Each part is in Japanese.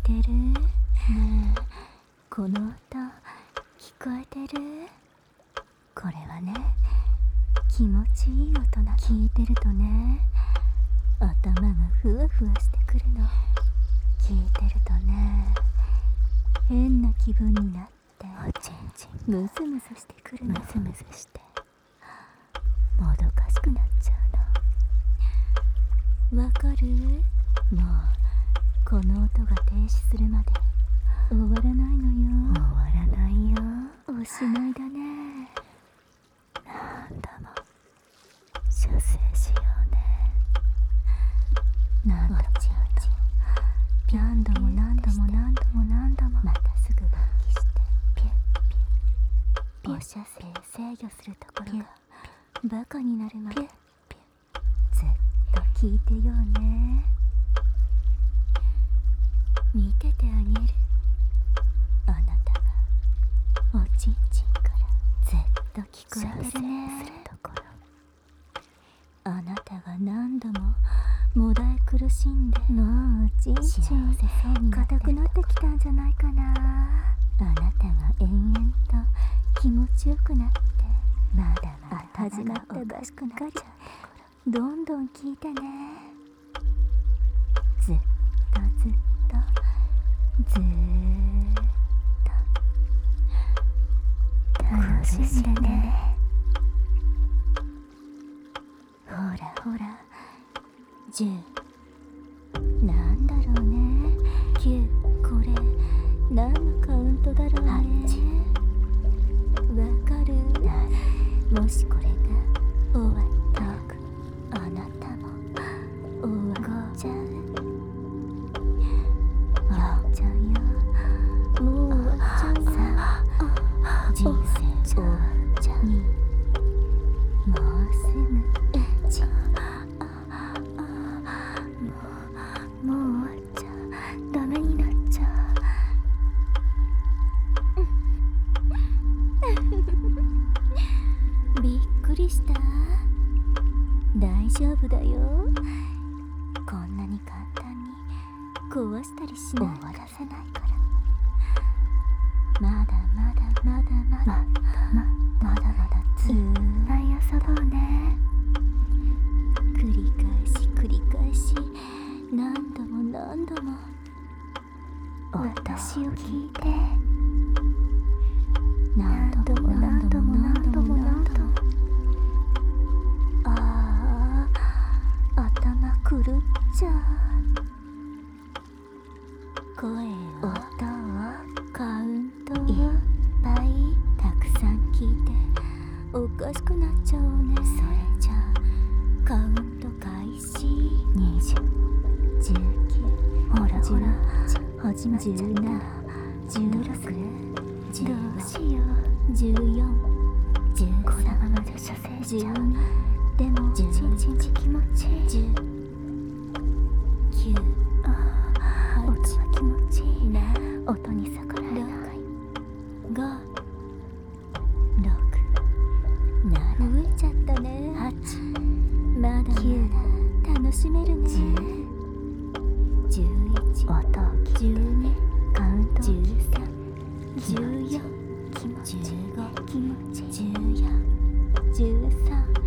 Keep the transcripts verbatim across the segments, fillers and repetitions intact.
てる？ねえ、この音聞こえてる？これはね、気持ちいい音なの。聞いてるとね、頭がふわふわしてくるの。聞いてるとね、変な気分になっておちんちんムズムズしてくるの。ムズムズしてもどかしくなっちゃうの。わかる？もうこの音が停止するまで終わらないのよ。終わらないよ。おしまいだね。なんだも修正しようね。なんだも何度も何度も何度も何度もまたすぐ勃起してピュッピュッ放射線制御するところがバカになるまでずっと聞いてようね。見ててあげる。あなたがおちんちんからずっと聞こえてるね。するところあなたが何度ももだえ苦しんでもうおちんちん硬くなってきたんじゃないかな。あなたが延々と気持ちよくなってまだまだ始まったばしくなっちゃう。どんどん聞いてね。ずっとずっとずーっと楽しんでね。ほらほらじゅうなんだろうね。きゅうこれ何のカウントだろうね。はちわかる？もしこれが終わったらあなたも終わっちゃう。終わっちゃうよ。もう終わっちゃうよ。人生終わっちゃう。もうすぐいちもう終わっちゃう。ダメになっちゃう。びっくりした？大丈夫だよ。こんなに簡単に壊したりしない。終わらせないから。まだまだまだまだまだまだまだずーっと遊ぼうね。繰り返し繰り返し何度も何度も私を聞いて何度も何度も何度も何度もああ頭狂っちゃう。声を音をカウントをいっぱいたくさん聞いておかしくなっちゃうね。それじゃあカウント開始。にじゅう、じゅうきゅう、ほらほら始まっちゃった。じゅうなな、じゅうろく、じゅうご、どうしよう。じゅうよん、じゅうさん、このままで射精しちゃう。でもちんちん気持ちいい。じゅうきゅう、ああ音は気持ちいいね。音に逆らえない。ご、ろく、なな、増えちゃったね。はち、まだまだ楽しめるね。じゅう、じゅういち、音を聞いてじゅうに、カウントじゅうさん、じゅうよん、気持ちいい。じゅうご、気持ちいい。じゅうよん、じゅうさん、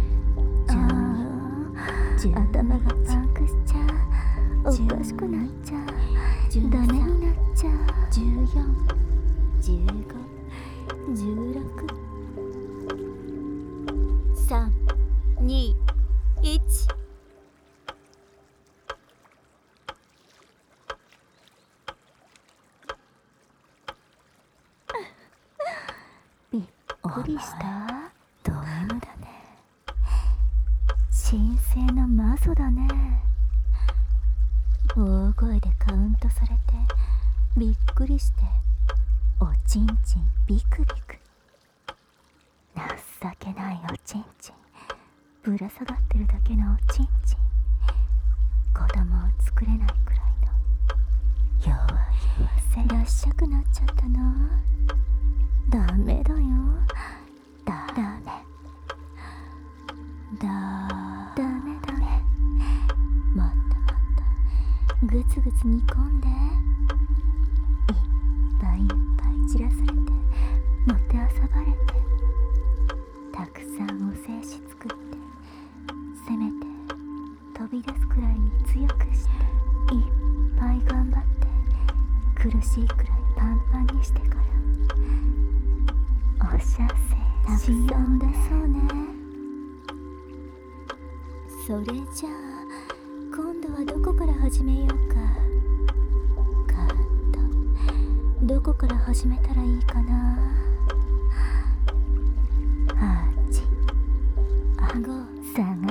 じゅうに、頭がパンクしちゃう。おかしくなっちゃう。ダメになっちゃう。じゅうよん、じゅうご、じゅうろく、さん、に、いち。びっくりした？ド M だね。神聖なマゾだね。大声でカウントされてびっくりしておちんちんビクビク。情けないおちんちん。ぶら下がってるだけのおちんちん。子供を作れないくらいの弱々せらっしゃくなっちゃったの。ダメだよ。ダメだダメダメ。もっともっとグツグツ煮込んで。 もてあそばれて、たくさんお精子作って、せめて飛び出すくらいに強くして、いっぱい頑張って苦しいくらいパンパンにしてから、おしゃせしよんだそうね。それじゃあ今度はどこから始めようか。カウントどこから始めたらいいかな。はち、ご、下がった。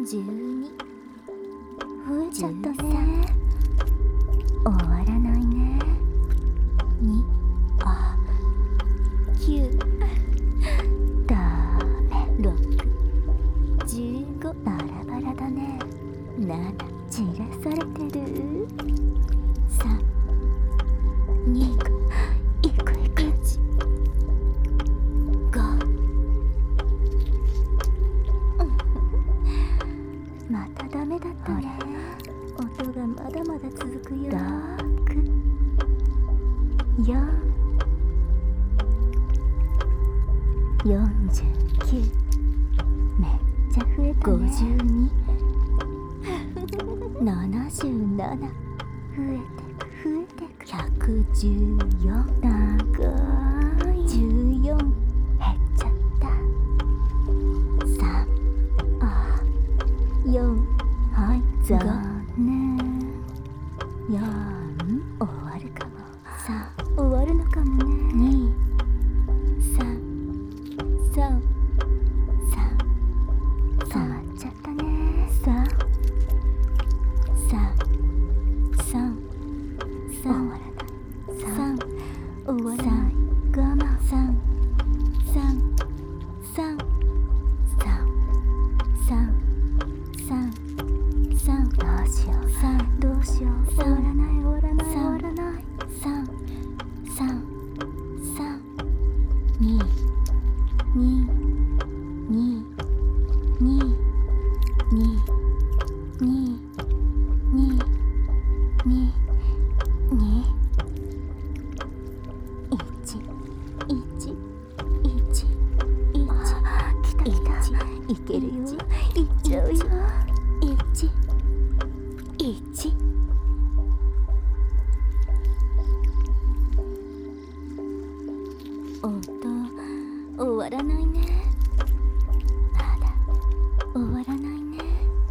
じゅうに、増えちゃったね。終わらないね。に、あ、きゅう、ダメ。ろく、じゅうご、バラバラだね。なな、散らされてる。さん、に、いくいく。いち、ご、またダメだったね。音がまだまだ続くよ。ろく、よん、よんじゅうきゅう、めっちゃ増えたね。ごじゅうに、ななじゅうなな、増えてく増えてく。ひゃくじゅうよん、長い。じゅうよん、減っちゃった。さん、あ、よん、はい、残念。よん、終わるかも。さん、終わるのかもね。に、さん、さん、さん、止まっちゃったね。さん、さん、さん、さん、終わらない。さん、終わらない。我慢。さん、さん、さん、さん、さん、さん、さん、どうしよう。さん、どうしよう。終わらない終わらない終わらない。さん、さん、さん、に、に、に、に、に、に、に、に、に、いち、いち、いち、いち、来た来た。いけるよ。いっちゃうよ。いち、いち。音、終わらないね。まだ終わらないね。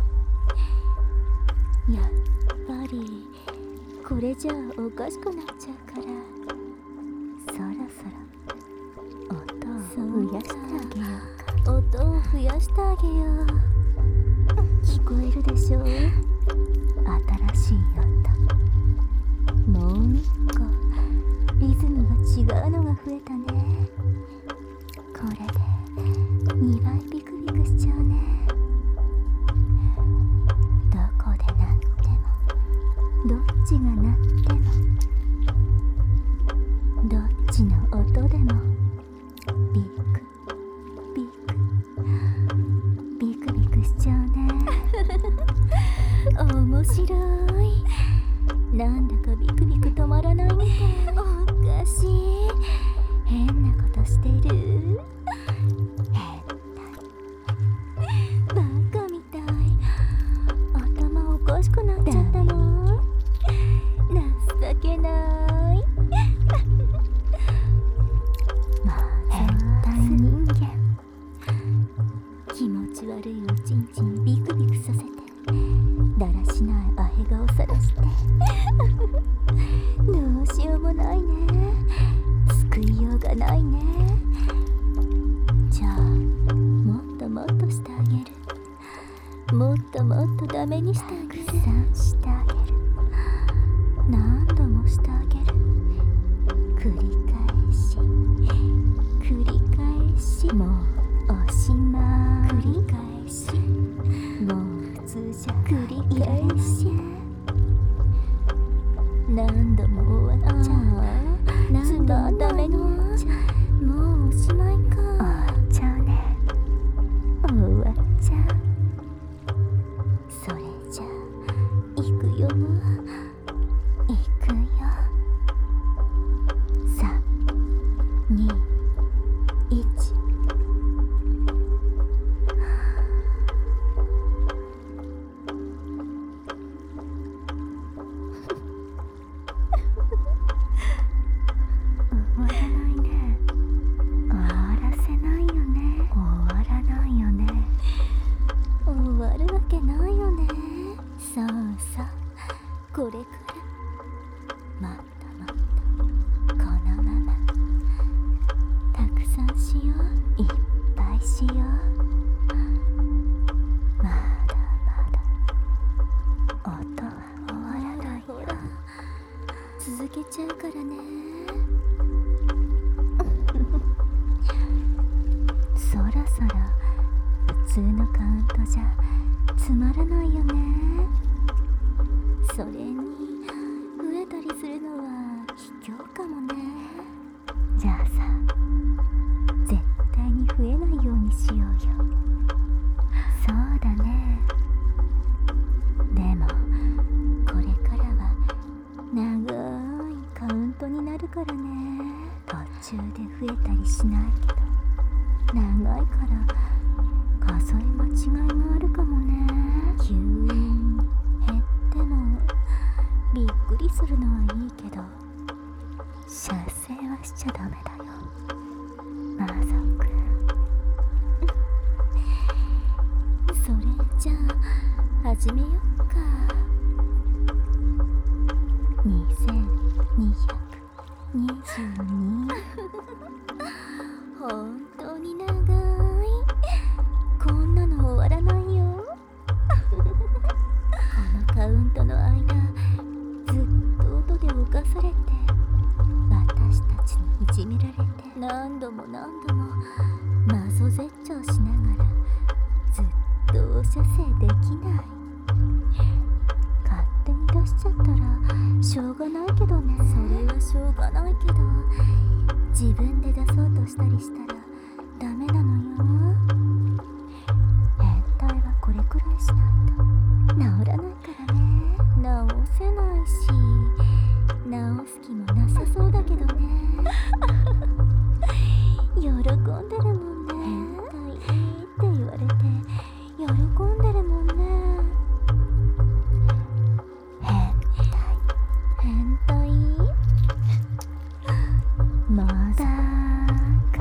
やっぱりこれじゃあおかしくなっちゃうから、そろそろ音を増やしてあげようか。音を増やしてあげよう。聞こえるでしょう。新しい音。もう一個リズムが違うのが増えたね。これでにばいビクビクしちゃうね。どこで鳴っても、どっちが鳴っても、どっちの音でもビクビクビクビクしちゃうね。面白い。なんだかビクビク止まらないみたい。おかしい。変なことしてる。変態。バカみたい。頭おかしくなっちゃったの。情けない。まあ変態人間。気持ち悪いおちんちんビクビクさせて、だらしないアヘ顔さらして。どうしようもないね。救いようがないね。じゃあもっともっとしてあげる。もっともっとダメにしてあげる。たくさんしてあげる。何度もしてあげる。繰り返し繰り返し。もうおしまい。繰り返し。もう普通じゃ繰り返し。何度も終わっちゃう。何度もダメになっちゃう。もうおしまいか。終わっちゃうね。終わっちゃう。それじゃあいくよ。いくよ。さん、に、 これからもっともっとこのままたくさんしよう、いっぱいしよう。まだまだ音は終わらないよ。続けちゃうからね。そろそろ普通のカウントじゃつまらないよね。それに増えたりするのは卑怯かもね。じゃあさ、絶対に増えないようにしようよ。そうだね。でもこれからは長いカウントになるからね。途中で増えたりしないけど、長いから数え間違いがあるかもね。急に減ってもびっくりするのはいいけど、射精はしちゃダメだよ、マーゾンくん。それじゃあ始めよっか。にせんにひゃくにじゅうに本当に長い。こんなの終わらないよ。このカウントの間、ずっと音で侵されて、私たちにいじめられて、何度も何度もマゾ絶頂しながらずっと射精できない。勝手に出しちゃったらしょうがないけどね。それはしょうがないけど、自分で出そうとしたりしたらダメなのよ。変態はこれくらいしないと治らないからね。治せないし、治す気もなさそうだけどね。喜んでるもんね。変態って言われて喜んでるもんね。変態変態まだか。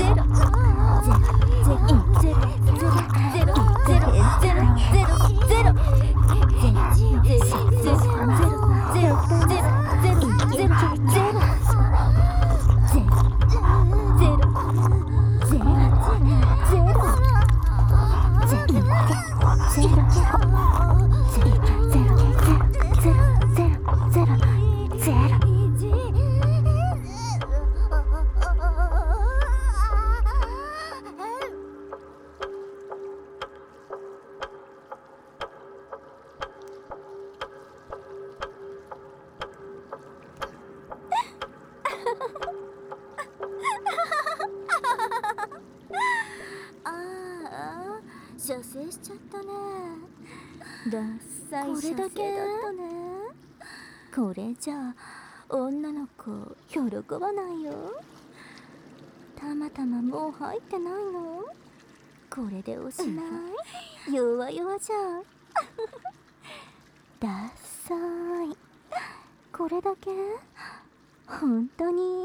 射精しちゃったね。ダッサい射精だったね。これじゃあ女の子喜ばないよ。たまたまもう入ってないの？これでおしまい。弱々じゃん。ダッサい。これだけ？本当に？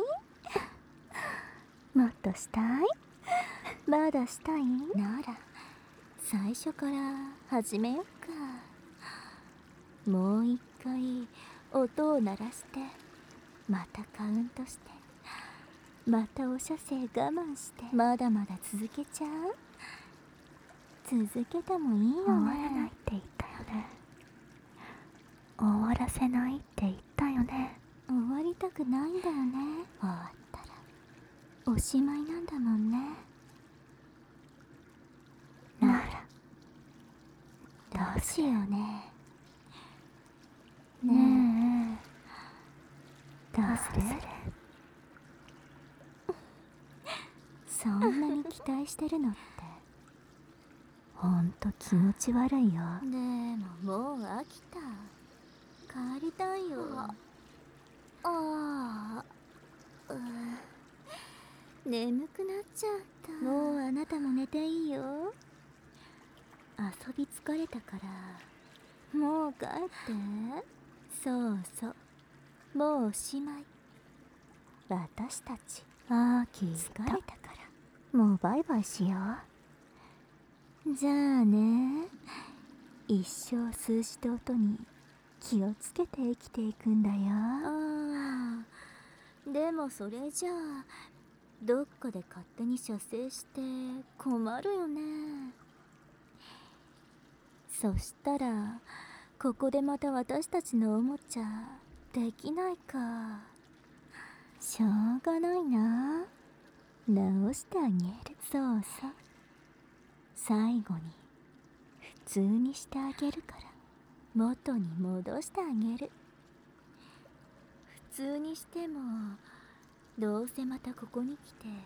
もっとしたい？まだしたい？なら最初から始めよっか。もう一回音を鳴らして、またカウントして、またお射精我慢して、まだまだ続けちゃう？続けてもいいよね。終わらないって言ったよね。終わらせないって言ったよね。終わりたくないんだよね。終わったらおしまいなんだもんね。ならどうしようね。ねえ、どうする？そんなに期待してるのってほんと気持ち悪いよ。でももう飽きた。帰りたいよ。ああ、う眠くなっちゃった。もうあなたも寝ていいよ。遊び疲れたからもう帰って。そうそう、もうおしまい。私たちあーき疲れたからもうバイバイしよう。じゃあね。一生数字と音に気をつけて生きていくんだよ。ああ、でもそれじゃあどっかで勝手に射精して困るよね。そしたらここでまた私たちのおもちゃできないか。しょうがないな。直してあげる。そうそう、最後に普通にしてあげるから元に戻してあげる。普通にしてもどうせまたここに来て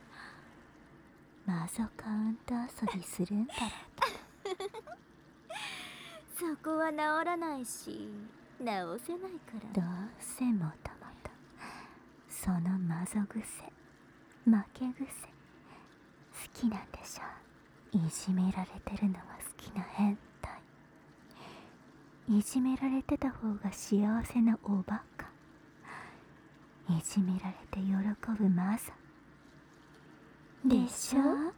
マゾカウント遊びするんだろうけどそこは治らないし直せないから。どうせもともとそのマゾ癖負け癖好きなんでしょ。いじめられてるのが好きな変態。いじめられてた方が幸せなおバカ。いじめられて喜ぶマザでしょ。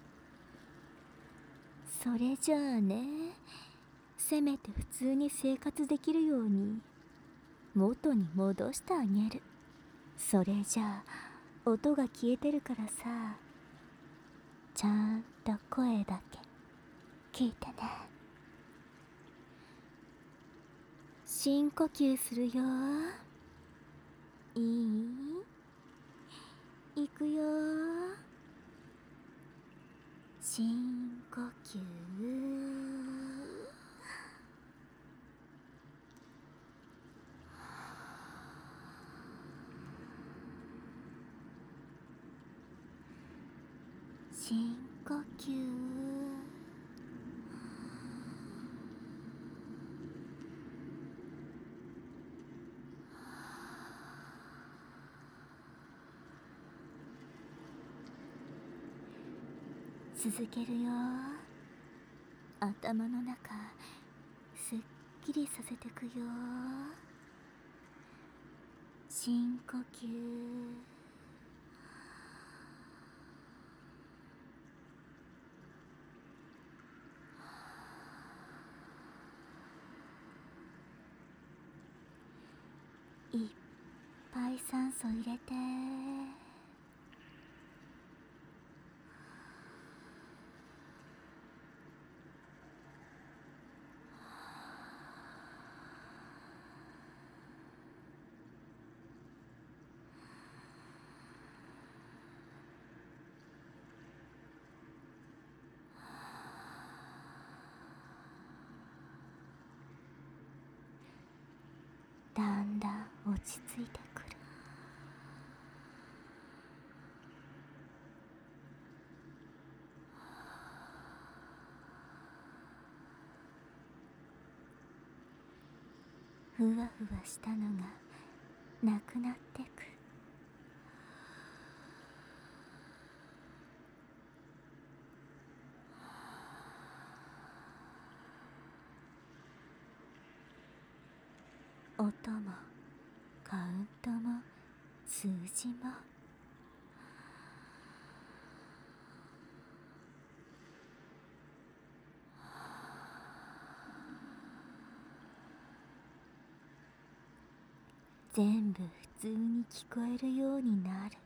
それじゃあね、せめて普通に生活できるように元に戻してあげる。それじゃあ音が消えてるからさ、ちゃんと声だけ聞いてね。深呼吸するよ。いい？いくよ。深呼吸。深呼吸。続けるよ。頭の中すっきりさせてくよ。深呼吸。いっぱい酸素入れて。だんだん落ち着いてくる。ふわふわしたのがなくなってく。音もカウントも数字も全部普通に聞こえるようになる。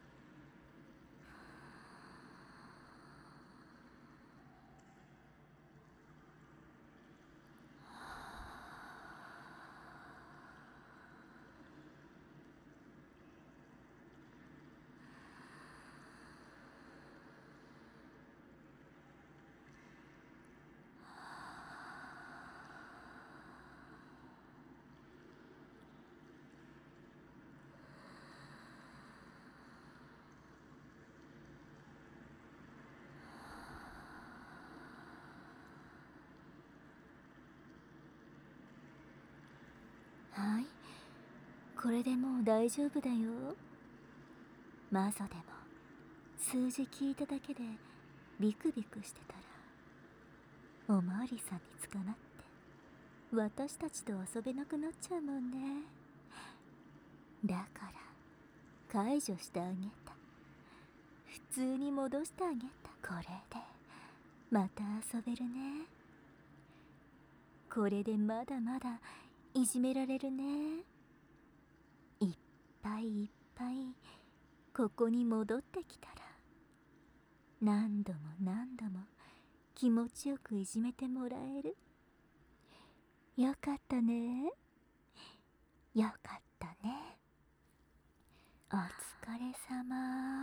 これでもう大丈夫だよ。マゾでも数字聞いただけでビクビクしてたらおまわりさんに捕まって私たちと遊べなくなっちゃうもんね。だから解除してあげた。普通に戻してあげた。これでまた遊べるね。これでまだまだいじめられるね。いっぱいいっぱいここに戻ってきたら何度も何度も気持ちよくいじめてもらえる。よかったね。よかったね。お疲れ様。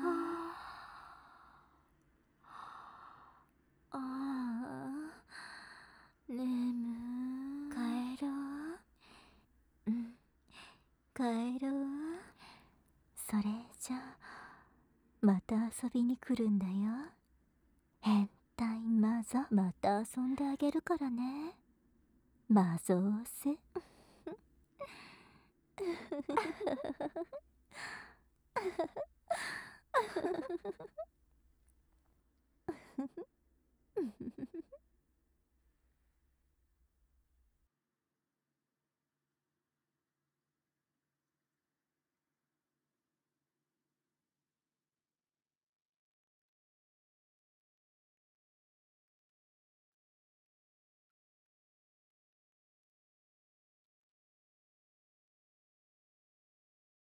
ああ、眠い。帰ろう。うん、帰ろう。それじゃあまた遊びに来るんだよ。変態マゾ。また遊んであげるからね。マゾーセ。